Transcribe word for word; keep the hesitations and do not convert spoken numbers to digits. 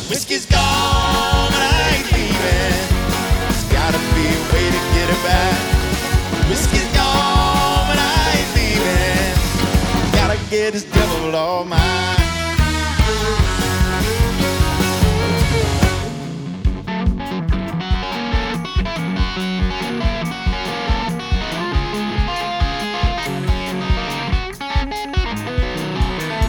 Whiskey's gone, but I ain't leaving. There's gotta be a way to get it back. Whiskey's gone, but I ain't leaving. Gotta get this devil off my